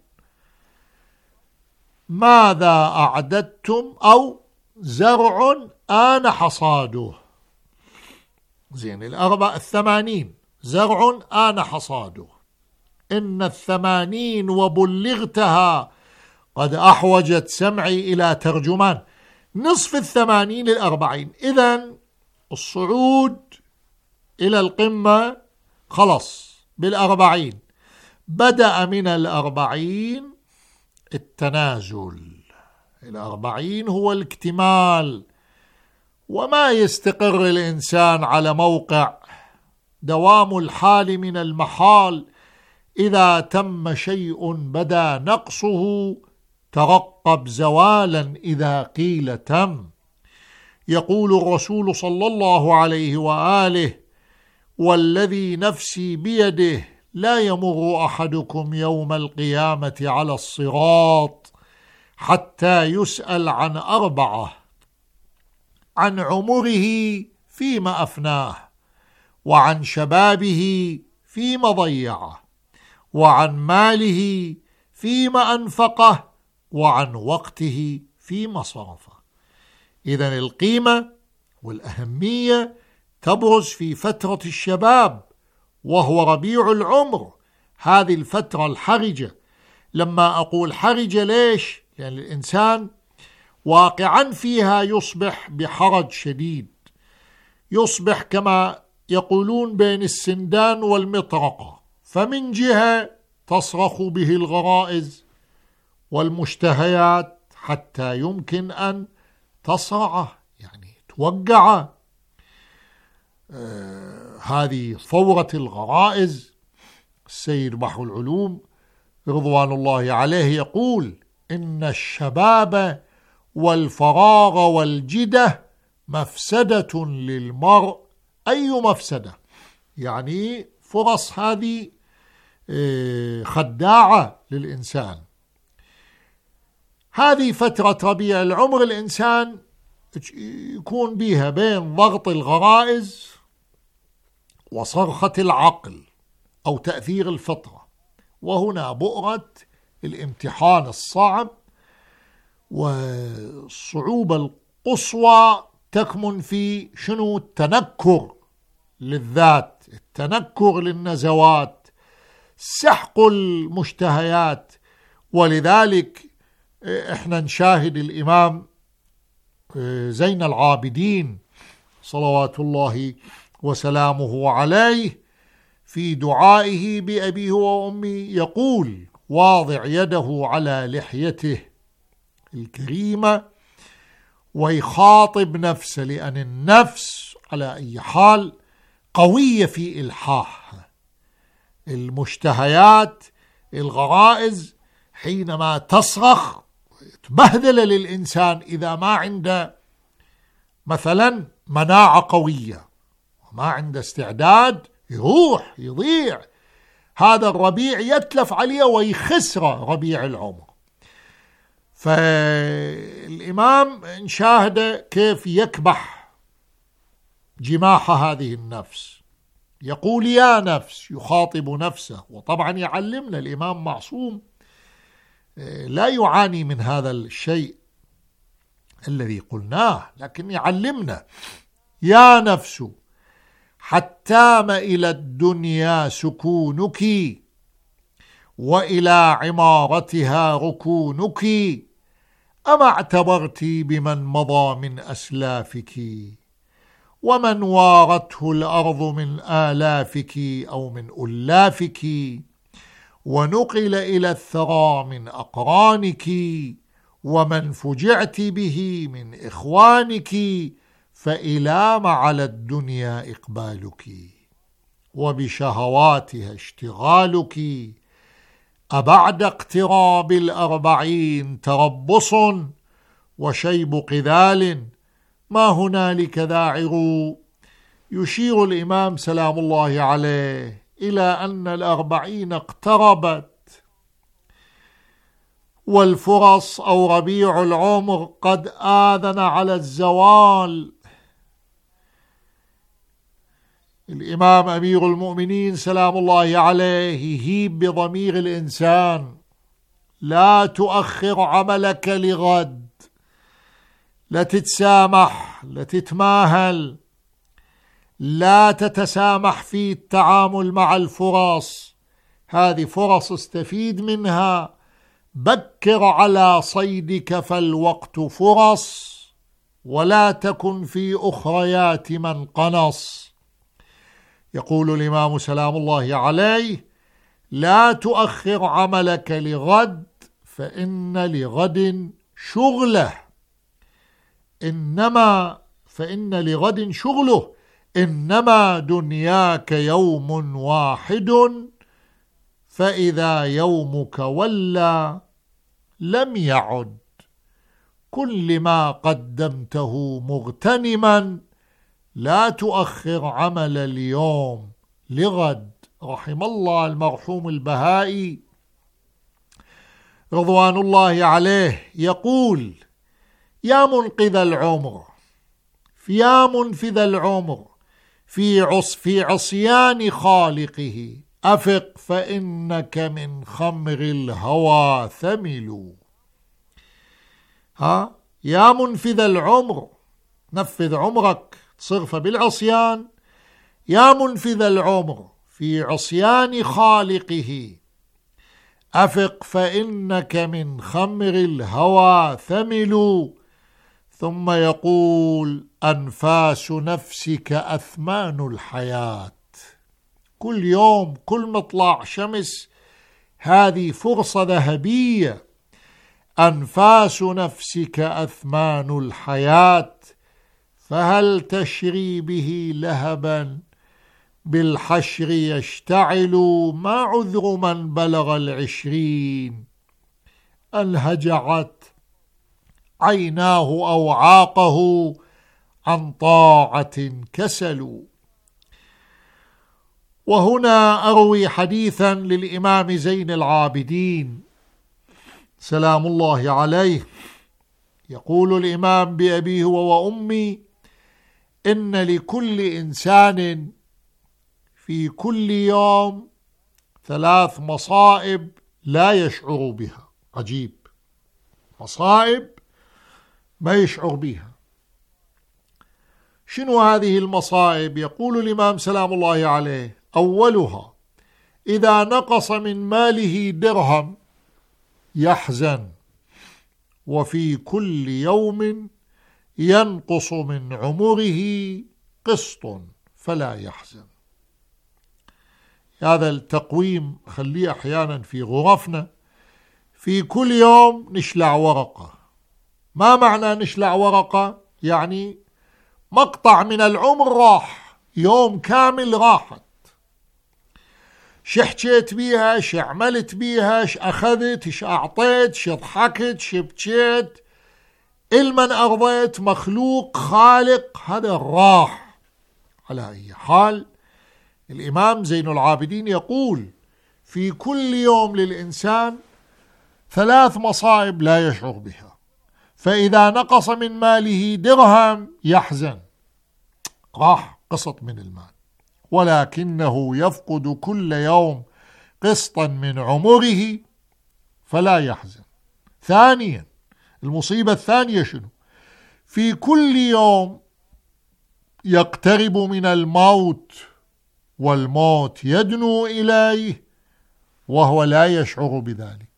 ماذا أعددتم؟ أو زرع آن حصاده. زين، الأربع الثمانين زرع آن حصاده. إن الثمانين وبلغتها قد أحوجت سمعي إلى ترجمان. نصف الثمانين للأربعين. إذن الصعود إلى القمة خلص بالأربعين. بدأ من الأربعين التنازل. الأربعين هو الاكتمال، وما يستقر الإنسان على موقع. دوام الحال من المحال. إذا تم شيء بدا نقصه، ترقب زوالا إذا قيل تم. يقول الرسول صلى الله عليه وآله: والذي نفسي بيده لا يمر أحدكم يوم القيامة على الصراط حتى يسأل عن أربعة: عن عمره فيما أفناه، وعن شبابه فيما ضيعه، وعن ماله فيما أنفقه، وعن وقته فيما صرفه. إذن القيمة والأهمية تبرز في فترة الشباب، وهو ربيع العمر. هذه الفترة الحرجة. لما أقول حرجة ليش؟ لأن يعني الإنسان واقعا فيها يصبح بحرج شديد، يصبح كما يقولون بين السندان والمطرقة. فمن جهة تصرخ به الغرائز والمشتهيات حتى يمكن أن تصرعه، يعني توقعه. آه هذه ثورة الغرائز. السيد بحر العلوم رضوان الله عليه يقول: إن الشباب والفراغ والجدة مفسدة للمرء. أي مفسدة؟ يعني فرص هذه خداعة للإنسان. هذه فترة ربيع العمر الإنسان يكون بها بين ضغط الغرائز وصرخة العقل أو تأثير الفطرة، وهنا بؤرة الامتحان الصعب. والصعوبة القصوى تكمن في شنو؟ التنكر للذات، التنكر للنزوات، سحق المشتهيات. ولذلك احنا نشاهد الإمام زين العابدين صلوات الله وسلامه عليه في دعائه بأبيه وأمي يقول واضع يده على لحيته الكريمة ويخاطب نفسه، لأن النفس على أي حال قوية في إلحاحها. المشتهيات الغرائز حينما تصرخ تبهدل للإنسان إذا ما عنده مثلا مناعة قوية وما عنده استعداد يروح يضيع، هذا الربيع يتلف عليه ويخسر ربيع العمر. فالإمام نشاهد كيف يكبح جماح هذه النفس، يقول يا نفس، يخاطب نفسه. وطبعا يعلمنا الإمام معصوم لا يعاني من هذا الشيء الذي قلناه، لكن يعلمنا يا نفس حتام إلى الدنيا سكونك وإلى عمارتها ركونك، أما اعتبرت بمن مضى من أسلافك ومن وارته الأرض من آلافك أو من ألافك، ونقل إلى الثرى من أقرانك، ومن فجعت به من إخوانك، فإلام على الدنيا إقبالك وبشهواتها اشتغالك، أبعد اقتراب الأربعين تربص وشيب قذال ما هنالك ذاعر. يشير الإمام سلام الله عليه إلى أن الأربعين اقتربت والفرص أو ربيع العمر قد آذن على الزوال. الإمام أمير المؤمنين سلام الله عليه يهيب بضمير الإنسان: لا تؤخر عملك لغد، لا تتسامح، لا تتماهل، لا تتسامح في التعامل مع الفرص. هذه فرص استفيد منها، بكر على صيدك فالوقت فرص، ولا تكن في أخريات من قنص. يقول الإمام سلام الله عليه: لا تؤخر عملك لغد فإن لغد شغله، إنما فإن لغد شغله إنما دنياك يوم واحد، فإذا يومك ولى لم يعد، كل ما قدمته مغتنما، لا تؤخر عمل اليوم لغد. رحم الله المرحوم البهائي رضوان الله عليه يقول: يا منقذ العمر، يا منفذ العمر في عص في عصيان خالقه، أفق فإنك من خمر الهوى ثمل. ها يا منفذ العمر، نفذ عمرك تصرف بالعصيان. يا منفذ العمر في عصيان خالقه، أفق فإنك من خمر الهوى ثمل. ثم يقول: أنفاس نفسك أثمان الحياة، كل يوم كل مطلع شمس هذه فرصة ذهبية. أنفاس نفسك أثمان الحياة، فهل تشري به لهبا بالحشر يشتعل، ما عذر من بلغ العشرين أن هجعت عيناه أو عاقه عن طاعة كسل. وهنا أروي حديثا للإمام زين العابدين سلام الله عليه. يقول الإمام بأبيه وأمي: إن لكل إنسان في كل يوم ثلاث مصائب لا يشعر بها. عجيب، مصائب ما يشعر بها. شنو هذه المصائب؟ يقول الإمام سلام الله عليه: أولها إذا نقص من ماله درهم يحزن، وفي كل يوم ينقص من عمره قسط فلا يحزن. هذا التقويم خليه أحيانا في غرفنا، في كل يوم نشلع ورقة. ما معنى نشلع ورقة؟ يعني مقطع من العمر راح، يوم كامل راحت، شحكيت بيها، شعملت بيها، شأخذت، شأعطيت، شضحكت، شبكيت، المن أرضيت، مخلوق خالق، هذا راح. على أي حال الإمام زين العابدين يقول في كل يوم للإنسان ثلاث مصائب لا يشعر بها، فإذا نقص من ماله درهم يحزن، راح قسط من المال، ولكنه يفقد كل يوم قسطا من عمره فلا يحزن. ثانيا، المصيبة الثانية شنو؟ في كل يوم يقترب من الموت والموت يدنو إليه وهو لا يشعر بذلك.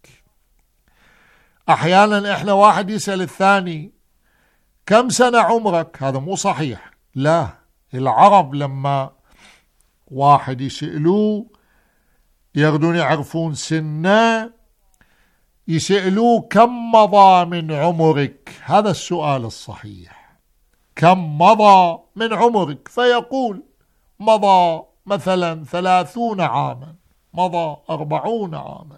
أحيانا إحنا واحد يسأل الثاني كم سنة عمرك؟ هذا مو صحيح. لا، العرب لما واحد يسألوه يقدرون يعرفون سنة، يسألوه كم مضى من عمرك؟ هذا السؤال الصحيح، كم مضى من عمرك؟ فيقول مضى مثلا ثلاثون عاما، مضى أربعون عاما.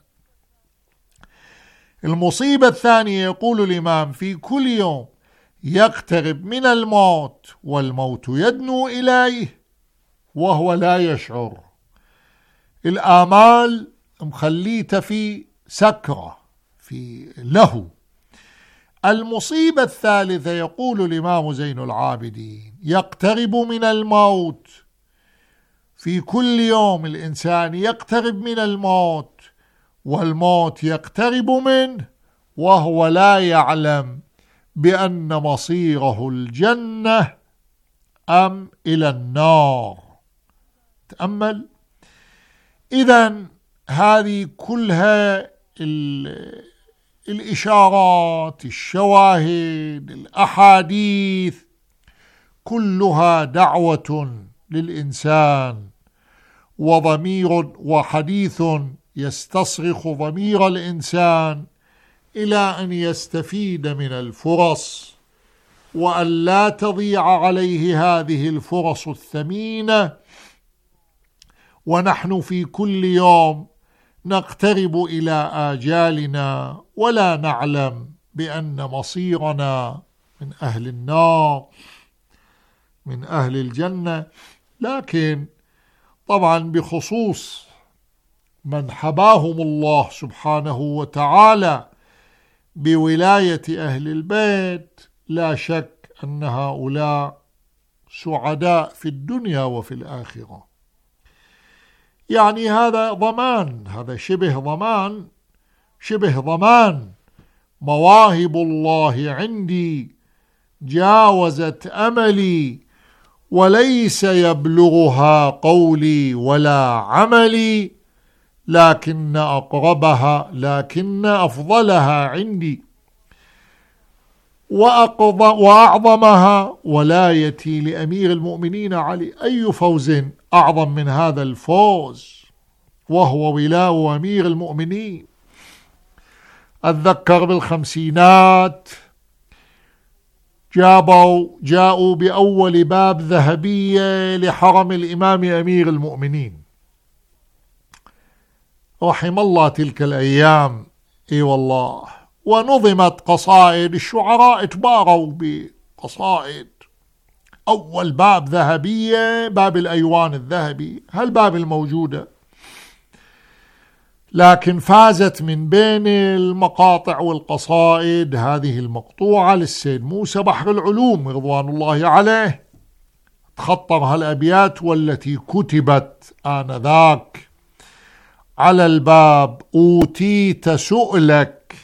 المصيبة الثانية يقول الإمام في كل يوم يقترب من الموت والموت يدنو إليه وهو لا يشعر. الآمال مخليته في سكرة، في له. المصيبة الثالثة يقول الإمام زين العابدين يقترب من الموت. في كل يوم الإنسان يقترب من الموت والموت يقترب منه وهو لا يعلم بأن مصيره الجنة أم إلى النار. تأمل. إذن هذه كلها الإشارات، الشواهد، الأحاديث، كلها دعوة للإنسان وضمير وحديث يستصرخ ضمير الإنسان إلى أن يستفيد من الفرص وأن لا تضيع عليه هذه الفرص الثمينة. ونحن في كل يوم نقترب إلى آجالنا ولا نعلم بأن مصيرنا من أهل النار من أهل الجنة. لكن طبعا بخصوص من حباهم الله سبحانه وتعالى بولاية أهل البيت لا شك أن هؤلاء سعداء في الدنيا وفي الآخرة. يعني هذا ضمان، هذا شبه ضمان، شبه ضمان. مواهب الله عندي جاوزت أملي وليس يبلغها قولي ولا عملي، لكن أقربها لكن أفضلها عندي وأعظمها ولايتي لأمير المؤمنين علي. أي فوز أعظم من هذا الفوز وهو ولاء أمير المؤمنين. أتذكر بالخمسينات جابوا جاءوا بأول باب ذهبية لحرم الإمام أمير المؤمنين. رحم الله تلك الأيام. اي والله. ونظمت قصائد، الشعراء تباروا بقصائد. أول باب ذهبية باب الأيوان الذهبي، هالباب الموجودة، لكن فازت من بين المقاطع والقصائد هذه المقطوعة للسيد موسى بحر العلوم رضوان الله عليه. تخطر هالأبيات والتي كتبت آنذاك على الباب: أوتيت سؤلك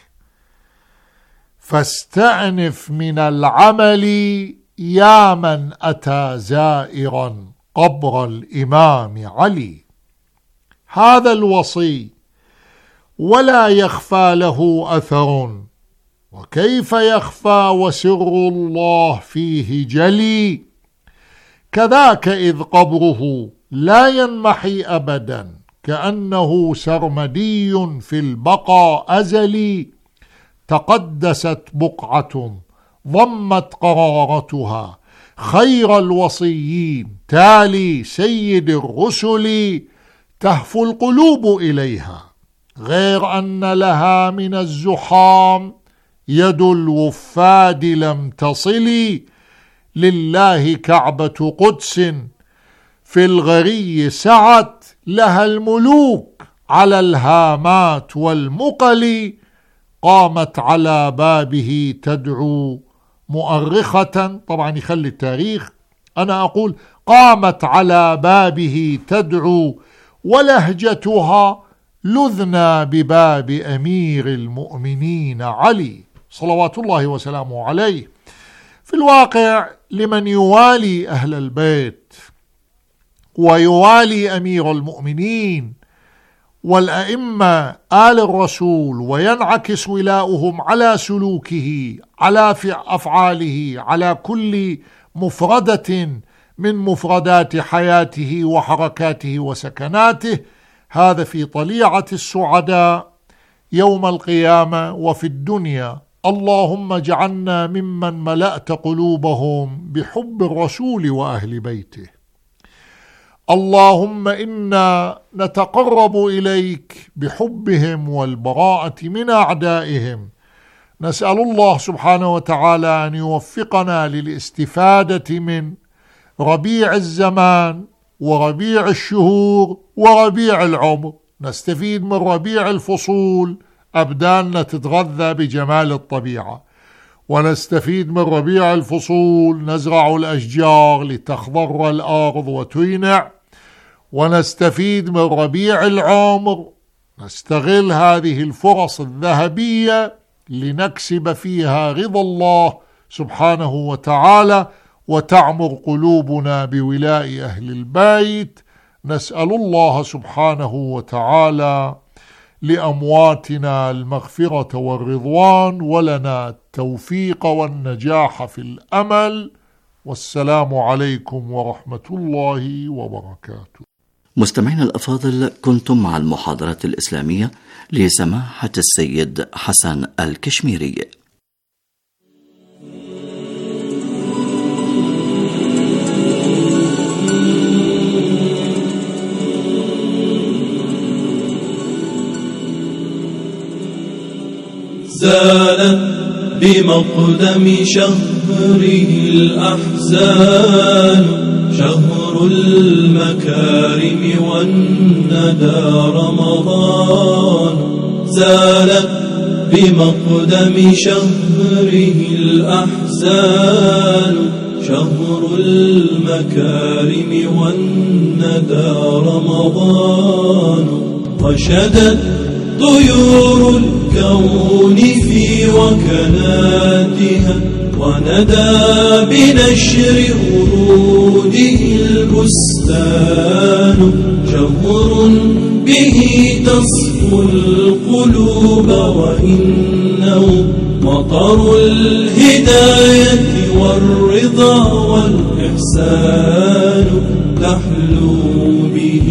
فاستأنف من العمل يا من أتى زائرا قبر الإمام علي. هذا الوصي ولا يخفى له أثر وكيف يخفى وسر الله فيه جلي. كذاك إذ قبره لا ينمحي أبدا، كأنه سرمدي في البقاء أزلي. تقدست بقعة ضمت قرارتها خير الوصيين تالي سيد الرسل، تهفو القلوب إليها غير أن لها من الزحام يد الوفاد لم تصل. لله كعبة قدس في الغري سعت، لها الملوك على الهامات والمقل. قامت على بابه تدعو مؤرخة، طبعا يخلي التاريخ، أنا أقول قامت على بابه تدعو ولهجتها لذنا بباب أمير المؤمنين علي صلوات الله وسلامه عليه. في الواقع لمن يوالي أهل البيت ويوالي أمير المؤمنين والأئمة آل الرسول وينعكس ولاؤهم على سلوكه، على أفعاله، على كل مفردة من مفردات حياته وحركاته وسكناته، هذا في طليعة السعداء يوم القيامة وفي الدنيا. اللهم اجعلنا ممن ملأت قلوبهم بحب الرسول وأهل بيته. اللهم إنا نتقرب إليك بحبهم والبراءة من أعدائهم. نسأل الله سبحانه وتعالى أن يوفقنا للاستفادة من ربيع الزمان وربيع الشهور وربيع العمر. نستفيد من ربيع الفصول، أبداننا تتغذى بجمال الطبيعة، ونستفيد من ربيع الفصول، نزرع الأشجار لتخضر الأرض وتينع، ونستفيد من ربيع العمر، نستغل هذه الفرص الذهبية لنكسب فيها رضا الله سبحانه وتعالى، وتعمر قلوبنا بولاء أهل البيت. نسأل الله سبحانه وتعالى لأمواتنا المغفرة والرضوان، ولنا التوفيق والنجاح في الأمل. والسلام عليكم ورحمة الله وبركاته. مستمعين الأفاضل، كنتم مع المحاضرة الإسلامية لسماحة السيد حسن الكشميري. زالت بمقدم شهره الأحزان، شهر المكارم والندى رمضان. زالت بمقدم شهره الأحزان، شهر المكارم والندى رمضان. رشدت طيور الكون في وكناتها، وندى بنشر وروده البستان. شهر به تصفو القلوب، وإنه مطر الهداية والرضا والإحسان. تحلو به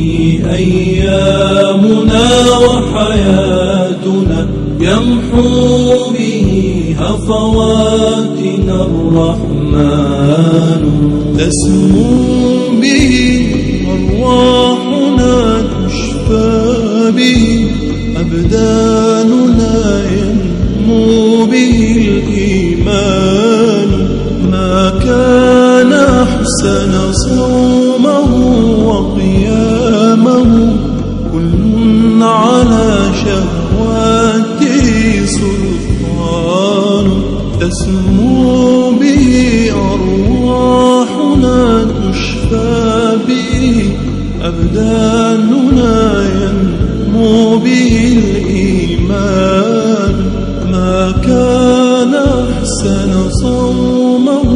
أيامنا وحياتنا، يمحو به هفواتنا الرحمن. تسمو به أرواحنا، تشفى به أبداننا، ينمو به الإيمان. ما كان أحسن صومه وقيامه، كل على شهواته سلطان. تسمو به أرواحنا، تشفى به أبداننا، ينمو به الإيمان. ما كان أحسن صومه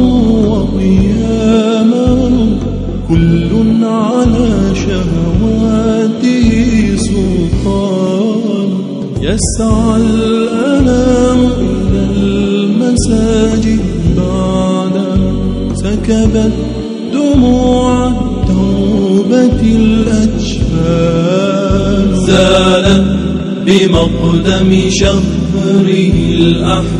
وقيامه، كل على شهواته سلطان. يسعى الأنام إلى سكبت دموع التوبة الأجفان، زالت بمقدم شهره الأحزان.